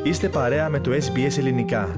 Είστε παρέα με το SBS Ελληνικά.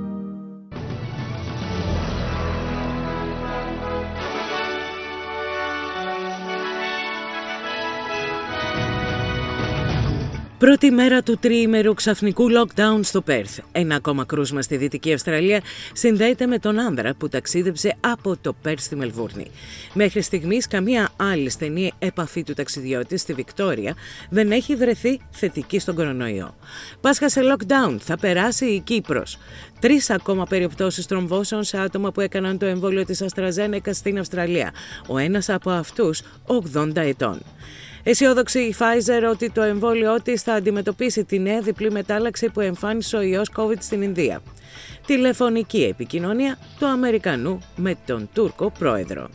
Πρώτη μέρα του τριήμερου ξαφνικού lockdown στο Πέρθ. Ένα ακόμα κρούσμα στη Δυτική Αυστραλία συνδέεται με τον άνδρα που ταξίδεψε από το Πέρθ στη Μελβούρνη. Μέχρι στιγμής καμία άλλη στενή επαφή του ταξιδιώτη στη Βικτόρια δεν έχει βρεθεί θετική στον κορονοϊό. Πάσχα σε lockdown, θα περάσει η Κύπρος. 3 ακόμα περιπτώσεις τρομβώσεων σε άτομα που έκαναν το εμβόλιο της AstraZeneca στην Αυστραλία. Ο ένας από αυτούς 80 ετών. Αισιόδοξη η Pfizer ότι το εμβόλιό της θα αντιμετωπίσει τη νέα διπλή μετάλλαξη που εμφάνισε ο ιός COVID στην Ινδία. Τηλεφωνική επικοινωνία του Αμερικανού με τον Τούρκο πρόεδρο.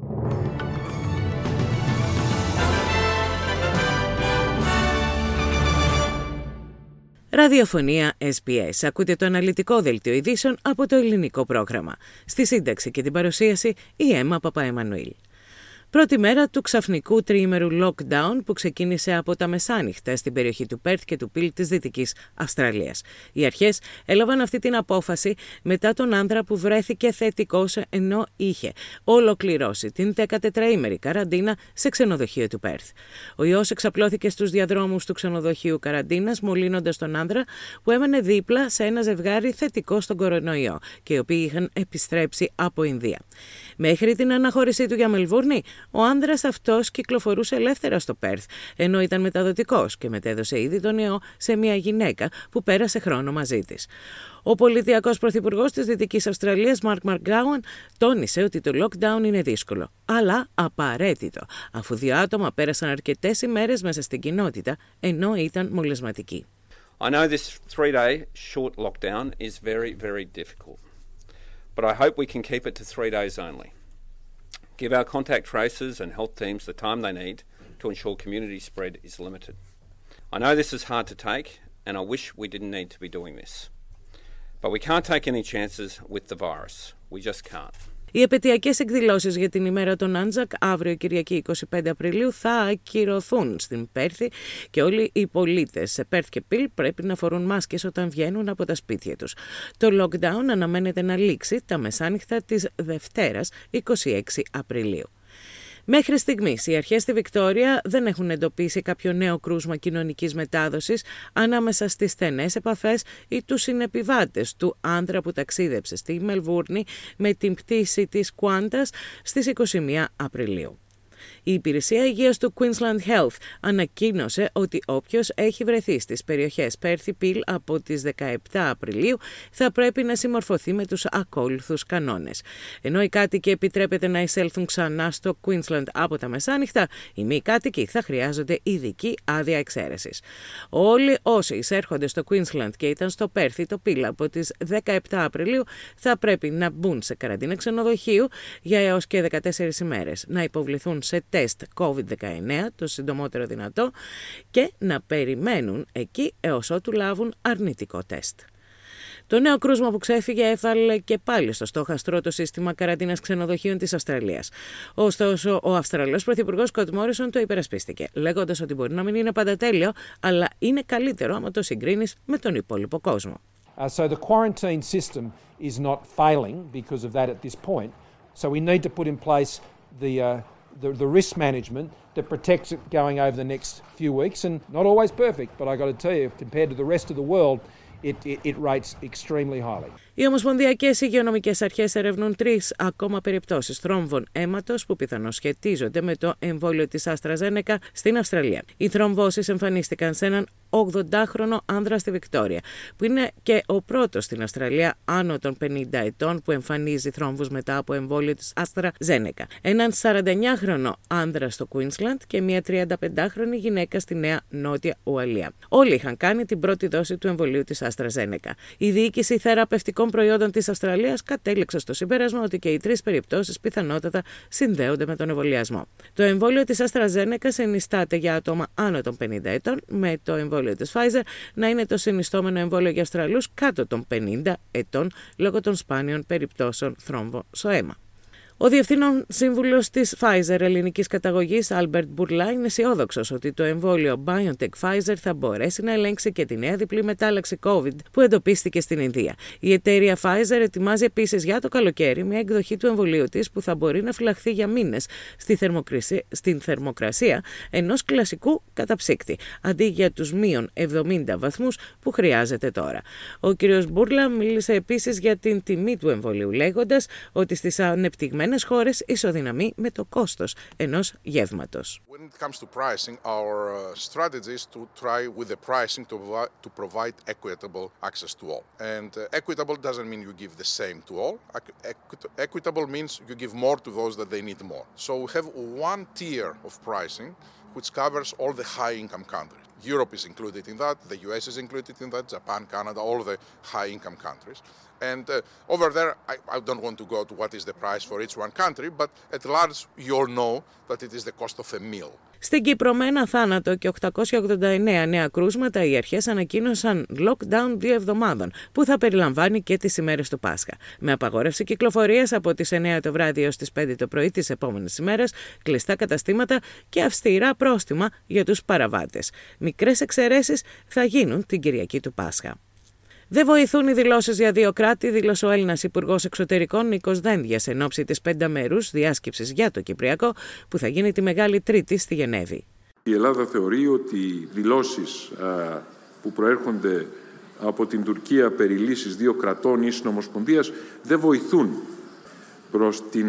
Ραδιοφωνία SBS. Ακούτε το αναλυτικό δελτίο ειδήσεων από το ελληνικό πρόγραμμα. Στη σύνταξη και την παρουσίαση η Έμμα Παπαεμμανουήλ. Πρώτη μέρα του ξαφνικού τριήμερου lockdown που ξεκίνησε από τα μεσάνυχτα στην περιοχή του Πέρθ και του Πιλ της Δυτικής Αυστραλίας. Οι αρχές έλαβαν αυτή την απόφαση μετά τον άνδρα που βρέθηκε θετικός ενώ είχε ολοκληρώσει την 14ήμερη καραντίνα σε ξενοδοχείο του Πέρθ. Ο ιός εξαπλώθηκε στους διαδρόμους του ξενοδοχείου καραντίνας μολύνοντας τον άνδρα που έμενε δίπλα σε ένα ζευγάρι θετικό στον κορονοϊό και οι οποίοι είχαν επιστρέψει από Ινδία. Μέχρι την αναχώρησή του για Μελβούρνη, ο άνδρας αυτός κυκλοφορούσε ελεύθερα στο Πέρθ, ενώ ήταν μεταδοτικός και μετέδωσε ήδη τον ιό σε μια γυναίκα που πέρασε χρόνο μαζί της. Ο πολιτιακός πρωθυπουργός της Δυτικής Αυστραλίας, Mark McGowan, τόνισε ότι το lockdown είναι δύσκολο, αλλά απαραίτητο, αφού 2 άτομα πέρασαν αρκετές ημέρες μέσα στην κοινότητα, ενώ ήταν μολυσματικοί. I know this 3-day short lockdown is very, very difficult. But I hope we can keep it to 3 days only. Give our contact tracers and health teams the time they need to ensure community spread is limited. I know this is hard to take, and I wish we didn't need to be doing this. But we can't take any chances with the virus. We just can't. Οι επαιτειακές εκδηλώσεις για την ημέρα των Άντζακ αύριο Κυριακή 25 Απριλίου θα ακυρωθούν στην Πέρθη και όλοι οι πολίτες σε Πέρθ και Πιλ πρέπει να φορούν μάσκες όταν βγαίνουν από τα σπίτια τους. Το lockdown αναμένεται να λήξει τα μεσάνυχτα της Δευτέρας 26 Απριλίου. Μέχρι στιγμής, οι αρχές στη Βικτόρια δεν έχουν εντοπίσει κάποιο νέο κρούσμα κοινωνικής μετάδοσης ανάμεσα στις στενές επαφές ή τους συνεπιβάτες του άνδρα που ταξίδεψε στη Μελβούρνη με την πτήση της Qantas στις 21 Απριλίου. Η Υπηρεσία Υγείας του Queensland Health ανακοίνωσε ότι όποιος έχει βρεθεί στις περιοχές Πέρθη Πιλ από τις 17 Απριλίου θα πρέπει να συμμορφωθεί με τους ακόλουθους κανόνες. Ενώ οι κάτοικοι επιτρέπεται να εισέλθουν ξανά στο Queensland από τα μεσάνυχτα, οι μη κάτοικοι θα χρειάζονται ειδική άδεια εξαίρεσης. Όλοι όσοι εισέρχονται στο Queensland και ήταν στο Πέρθη το Πιλ από τις 17 Απριλίου θα πρέπει να μπουν σε καραντίνα ξενοδοχείου για έως και 14 ημέρες, να υποβληθούν σε τεστ COVID-19 το συντομότερο δυνατό και να περιμένουν εκεί έως ότου λάβουν αρνητικό τεστ. Το νέο κρούσμα που ξέφυγε έβαλε και πάλι στο στόχαστρο το σύστημα καραντίνας ξενοδοχείων της Αυστραλίας. Ωστόσο, ο Αυστραλός πρωθυπουργός Σκοτ Μόρισον το υπερασπίστηκε, λέγοντας ότι μπορεί να μην είναι πάντα τέλειο, αλλά είναι καλύτερο άμα το συγκρίνεις με τον υπόλοιπο κόσμο. So the quarantine system is not failing because of that at this point. So we need to put in place the risk management that protects it going over the next few weeks, and not always perfect, but I got to tell you, compared to the rest of the world, it rates extremely highly. Οι ομοσπονδιακές υγειονομικές αρχές ερευνούν 3 ακόμα περιπτώσεις θρόμβων αίματος που πιθανώς σχετίζονται με το εμβόλιο της AstraZeneca στην Αυστραλία. Οι θρομβώσεις εμφανίστηκαν σε έναν 80χρονο άνδρα στη Βικτόρια, που είναι και ο πρώτος στην Αυστραλία άνω των 50 ετών που εμφανίζει θρόμβους μετά από εμβόλιο της AstraZeneca. Έναν 49χρονο άνδρα στο Queensland και μια 35χρονη γυναίκα στη Νέα Νότια Ουαλία. Όλοι είχαν κάνει την πρώτη δόση του εμβολίου της AstraZeneca. Η διοίκηση θεραπευτικών προϊόντων της Αυστραλίας κατέληξε στο συμπέρασμα ότι και οι 3 περιπτώσεις πιθανότατα συνδέονται με τον εμβολιασμό. Το εμβόλιο της AstraZeneca συνιστάται για άτομα άνω των 50 ετών, με το εμβόλιο της Pfizer να είναι το συνιστόμενο εμβόλιο για Αυστραλούς κάτω των 50 ετών λόγω των σπάνιων περιπτώσεων θρόμβων στο αίμα. Ο διευθύνων σύμβουλος της Pfizer ελληνικής καταγωγής, Albert Bourla, είναι αισιόδοξος ότι το εμβόλιο BioNTech-Pfizer θα μπορέσει να ελέγξει και τη νέα διπλή μετάλλαξη COVID που εντοπίστηκε στην Ινδία. Η εταιρεία Pfizer ετοιμάζει επίσης για το καλοκαίρι μια εκδοχή του εμβολίου της που θα μπορεί να φυλαχθεί για μήνες στην θερμοκρασία ενός κλασικού καταψύκτη, αντί για τους μείον 70 βαθμούς που χρειάζεται τώρα. Ο κ. Bourla μίλησε επίσης για την τιμή του εμβολίου, λέγοντας ότι στις ανεπτυγμένες χώρες ισοδυναμεί με το κόστος ενός γεύματος. When it comes to pricing, our strategy is to try with the pricing to provide equitable access to all. And equitable doesn't mean you give the same to all. Equitable means you give more to those that they need more. So we have one tier of pricing which covers all the high-income countries. Europe is included in that, the US is included in that, Japan, Canada, all the high-income countries. And over there, I don't want to go to what is the price for each one country, but at large, you all know that it is the cost of a meal. Στην Κύπρο με ένα θάνατο και 889 νέα κρούσματα, οι αρχές ανακοίνωσαν lockdown 2 εβδομάδων, που θα περιλαμβάνει και τις ημέρες του Πάσχα. Με απαγόρευση κυκλοφορίας από τις 9 το βράδυ έως τις 5 το πρωί τις επόμενες ημέρες, κλειστά καταστήματα και αυστηρά πρόστιμα για τους παραβάτες. Μικρές εξαιρέσεις θα γίνουν την Κυριακή του Πάσχα. Δεν βοηθούν οι δηλώσεις για δύο κράτη, δήλωσε ο Έλληνας Υπουργός Εξωτερικών Νίκος Δένδιας εν ώψη της 5μερούς διάσκεψης για το Κυπριακό που θα γίνει τη Μεγάλη Τρίτη στη Γενέβη. Η Ελλάδα θεωρεί ότι οι δηλώσεις που προέρχονται από την Τουρκία περί λύσης δύο κρατών ή συνομοσπονδίας δεν βοηθούν προς την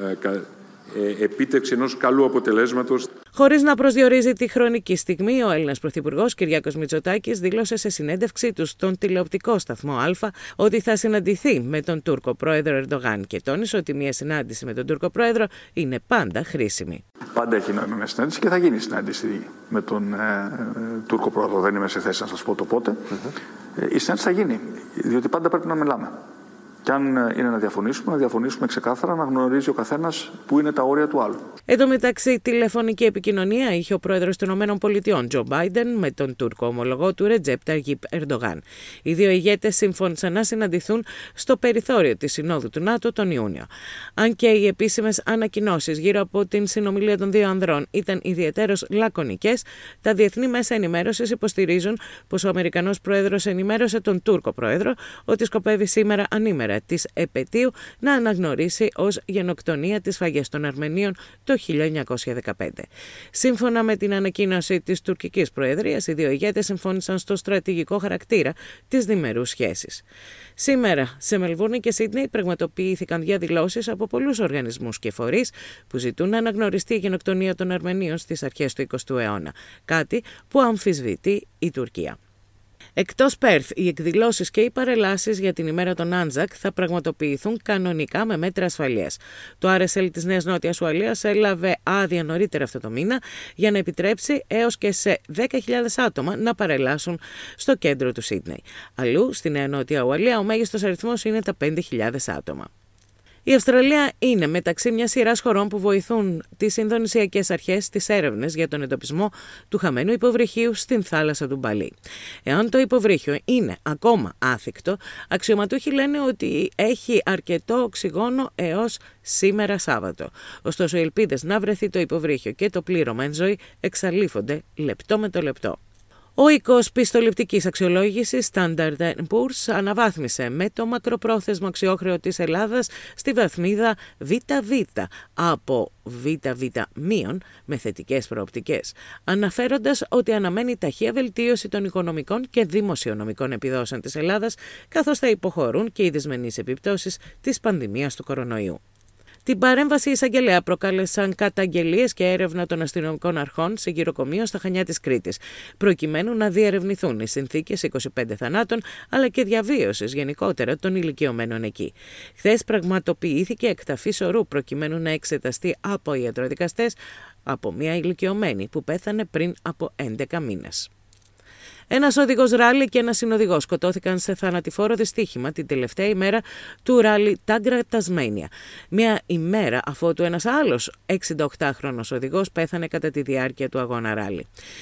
επίτευξη ενός καλού αποτελέσματος. Χωρίς να προσδιορίζει τη χρονική στιγμή, ο Έλληνας Πρωθυπουργός Κυριάκος Μητσοτάκης δήλωσε σε συνέντευξή του στον τηλεοπτικό σταθμό Α ότι θα συναντηθεί με τον Τούρκο πρόεδρο Ερντογάν και τόνισε ότι μια συνάντηση με τον Τούρκο πρόεδρο είναι πάντα χρήσιμη. Πάντα έχει νόημα μια συνάντηση και θα γίνει συνάντηση με τον Τούρκο πρόεδρο. Δεν είμαι σε θέση να σας πω το πότε. Η συνάντηση θα γίνει, διότι πάντα πρέπει να μιλάμε. Και αν είναι να διαφωνήσουμε ξεκάθαρα, να γνωρίζει ο καθένας πού είναι τα όρια του άλλου. Εν τω μεταξύ, τηλεφωνική επικοινωνία είχε ο πρόεδρος των ΗΠΑ, Τζο Μπάιντεν, με τον Τούρκο ομολογό του Ρετζέπ Ταγιπ Ερντογάν. Οι δύο ηγέτες συμφώνησαν να συναντηθούν στο περιθώριο της Συνόδου του ΝΑΤΟ τον Ιούνιο. Αν και οι επίσημες ανακοινώσεις γύρω από την συνομιλία των δύο ανδρών ήταν ιδιαιτέρως λακωνικές, τα διεθνή μέσα ενημέρωσης υποστηρίζουν πως ο Αμερικανός πρόεδρος ενημέρωσε τον Τούρκο πρόεδρο ότι σκοπεύει σήμερα ανήμερα της επετείου να αναγνωρίσει ως γενοκτονία τις σφαγές των Αρμενίων το 1915. Σύμφωνα με την ανακοίνωση της τουρκικής προεδρίας, οι δύο ηγέτες συμφώνησαν στο στρατηγικό χαρακτήρα της διμερούς σχέσης. Σήμερα, σε Μελβούρνη και Σίδνεϊ πραγματοποιήθηκαν διαδηλώσεις από πολλούς οργανισμούς και φορείς που ζητούν να αναγνωριστεί η γενοκτονία των Αρμενίων στις αρχές του 20ου αιώνα, κάτι που αμφισβητεί η Τουρκία. Εκτός Πέρθ, οι εκδηλώσεις και οι παρελάσεις για την ημέρα των Άντζακ θα πραγματοποιηθούν κανονικά με μέτρα ασφαλείας. Το RSL της Νέας Νότιας Ουαλίας έλαβε άδεια νωρίτερα αυτό το μήνα για να επιτρέψει έως και σε 10.000 άτομα να παρελάσουν στο κέντρο του Σίδνεϊ. Αλλού, στη Νέα Νότια Ουαλία, ο μέγιστος αριθμός είναι τα 5.000 άτομα. Η Αυστραλία είναι μεταξύ μιας σειράς χωρών που βοηθούν τις Ινδονησιακές αρχές στις έρευνες για τον εντοπισμό του χαμένου υποβρυχίου στην θάλασσα του Μπαλί. Εάν το υποβρύχιο είναι ακόμα άθικτο, αξιωματούχοι λένε ότι έχει αρκετό οξυγόνο έως σήμερα Σάββατο. Ωστόσο, οι ελπίδες να βρεθεί το υποβρύχιο και το πλήρωμα εν ζωή εξαλείφονται λεπτό με το λεπτό. Ο οίκος πιστοληπτικής αξιολόγησης Standard & Poor's αναβάθμισε με το μακροπρόθεσμο αξιόχρεο της Ελλάδας στη βαθμίδα ΒΒ από ΒΒ- με θετικές προοπτικές, αναφέροντας ότι αναμένει ταχεία βελτίωση των οικονομικών και δημοσιονομικών επιδόσεων της Ελλάδας, καθώς θα υποχωρούν και οι δυσμενείς επιπτώσεις της πανδημίας του κορονοϊού. Την παρέμβαση εισαγγελέα προκάλεσαν καταγγελίες και έρευνα των αστυνομικών αρχών σε γυροκομείο στα Χανιά της Κρήτης, προκειμένου να διερευνηθούν οι συνθήκες 25 θανάτων αλλά και διαβίωσης γενικότερα των ηλικιωμένων εκεί. Χθες πραγματοποιήθηκε εκταφή σωρού προκειμένου να εξεταστεί από ιατροδικαστές από μια ηλικιωμένη που πέθανε πριν από 11 μήνες. Ένας οδηγός ράλι και ένας συνοδηγός σκοτώθηκαν σε θανατηφόρο δυστύχημα την τελευταία ημέρα του ράλι Τάγκρα Τασμένια. Μια ημέρα αφότου ένας άλλος 68χρονος οδηγός πέθανε κατά τη διάρκεια του αγώνα ράλι.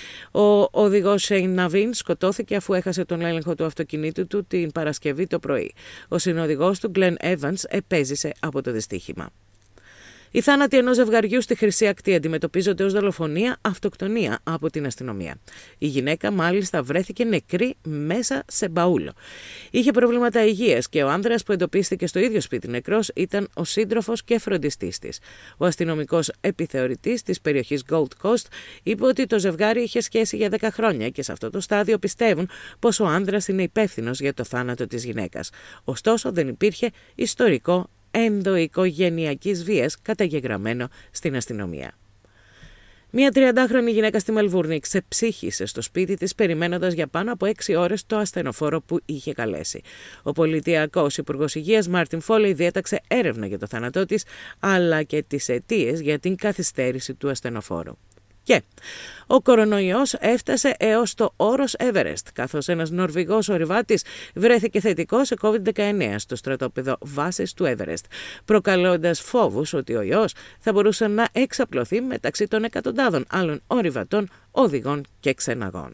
Ο οδηγός Σέιν Ναβίν σκοτώθηκε αφού έχασε τον έλεγχο του αυτοκινήτου του την Παρασκευή το πρωί. Ο συνοδηγός του Γκλεν Εύανς επέζησε από το δυστύχημα. Οι θάνατοι ενός ζευγαριού στη Χρυσή Ακτή αντιμετωπίζονται ως δολοφονία, αυτοκτονία από την αστυνομία. Η γυναίκα μάλιστα βρέθηκε νεκρή μέσα σε μπαούλο. Είχε προβλήματα υγείας και ο άνδρας που εντοπίστηκε στο ίδιο σπίτι νεκρός ήταν ο σύντροφος και φροντιστής της. Ο αστυνομικός επιθεωρητής της περιοχής Gold Coast είπε ότι το ζευγάρι είχε σχέση για 10 χρόνια και σε αυτό το στάδιο πιστεύουν πως ο άνδρας είναι υπεύθυνος για το θάνατο της γυναίκας. Ωστόσο δεν υπήρχε ιστορικό ενδοοικογενειακής βίας καταγεγραμμένο στην αστυνομία. Μια 30χρονη γυναίκα στη Μελβούρνη ξεψύχησε στο σπίτι της περιμένοντας για πάνω από 6 ώρες το ασθενοφόρο που είχε καλέσει. Ο πολιτιακός υπουργός υγείας Μάρτιν Φόλεϊ διέταξε έρευνα για το θάνατό της, αλλά και τις αιτίες για την καθυστέρηση του ασθενοφόρου. Και ο κορονοϊός έφτασε έως το όρος Everest, καθώς ένας Νορβηγός ορειβάτης βρέθηκε θετικό σε COVID-19 στο στρατόπεδο βάσης του Everest, προκαλώντας φόβους ότι ο ιός θα μπορούσε να εξαπλωθεί μεταξύ των εκατοντάδων άλλων ορειβατών, οδηγών και ξεναγών.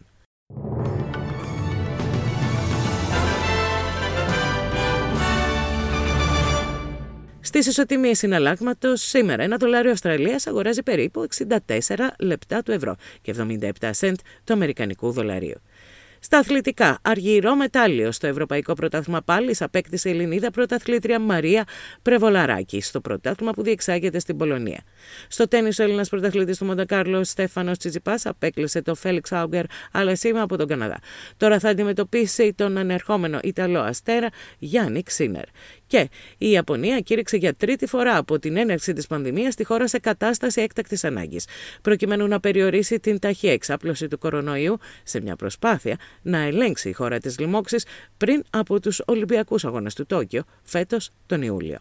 Στις ισοτιμίες συναλλάγματος, σήμερα ένα δολάριο Αυστραλίας αγοράζει περίπου 64 λεπτά του ευρώ και 77 σεντ του αμερικανικού δολαρίου. Στα αθλητικά, αργυρό μετάλλιο στο Ευρωπαϊκό Πρωτάθλημα Πάλης απέκτησε η Ελληνίδα πρωταθλήτρια Μαρία Πρεβολαράκη στο πρωτάθλημα που διεξάγεται στην Πολωνία. Στο τένις, ο Έλληνας πρωταθλητής του Μοντεκάρλο Στέφανος Τσιτσιπάς απέκλεισε το Φέλιξ Άουγκερ Αλεσίμα από τον Καναδά. Τώρα θα αντιμετωπίσει τον ανερχόμενο Ιταλό αστέρα Γιάννικ Σίνερ. Και η Ιαπωνία κήρυξε για τρίτη φορά από την έναρξη της πανδημίας τη χώρα σε κατάσταση έκτακτης ανάγκης, προκειμένου να περιορίσει την ταχεία εξάπλωση του κορονοϊού σε μια προσπάθεια να ελέγξει η χώρα της λοιμώξης πριν από τους Ολυμπιακούς Αγώνες του Τόκιο φέτος τον Ιούλιο.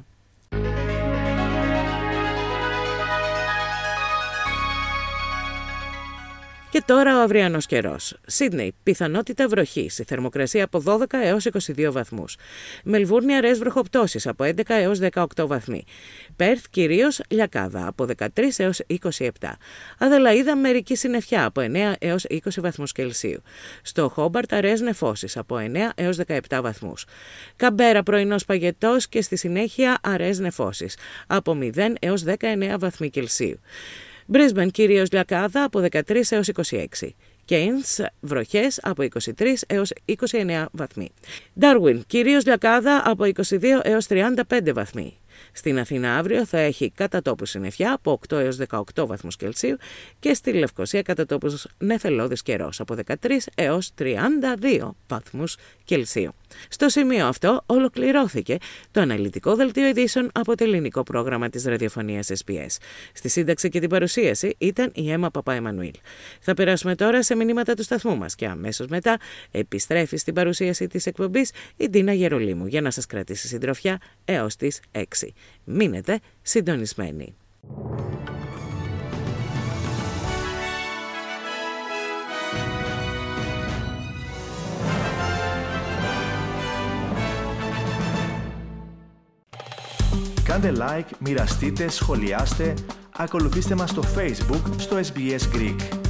Και τώρα ο αυριανός καιρός. Σίδνεϊ, πιθανότητα βροχής, η θερμοκρασία από 12 έως 22 βαθμούς. Μελβούρνη, αραιές βροχοπτώσεις από 11 έως 18 βαθμοί. Πέρθ, κυρίως λιακάδα από 13 έως 27. Αδελαΐδα, μερική συννεφιά από 9 έως 20 βαθμούς Κελσίου. Στο Χόμπαρτ, αραιές νεφώσεις από 9 έως 17 βαθμούς. Καμπέρα, πρωινός παγετός και στη συνέχεια αραιές νεφώσεις από 0 έως 19 βαθμοί Κελσίου. Μπρίσμπεν, κυρίως λιακάδα από 13 έως 26. Κέινς, βροχές από 23 έως 29 βαθμοί. Ντάρουιν, κυρίως λιακάδα από 22 έως 35 βαθμοί. Στην Αθήνα αύριο θα έχει κατά τόπους συννεφιά από 8 έως 18 βαθμούς Κελσίου και στη Λευκοσία κατά τόπους νεφελώδης καιρός από 13 έως 32 βαθμούς Κελσίου. Στο σημείο αυτό ολοκληρώθηκε το αναλυτικό δελτίο ειδήσεων από το ελληνικό πρόγραμμα της ραδιοφωνίας SBS. Στη σύνταξη και την παρουσίαση ήταν η Έμα Παπαεμμανουήλ. Θα περάσουμε τώρα σε μηνύματα του σταθμού μας και αμέσως μετά επιστρέφει στην παρουσίαση της εκπομπής η Ντίνα Γερολίμου για να σας κρατήσει συντροφιά έως τις 6. Μείνετε συντονισμένοι. Κάντε like, μοιραστείτε, σχολιάστε, ακολουθήστε μας στο Facebook, στο SBS Greek.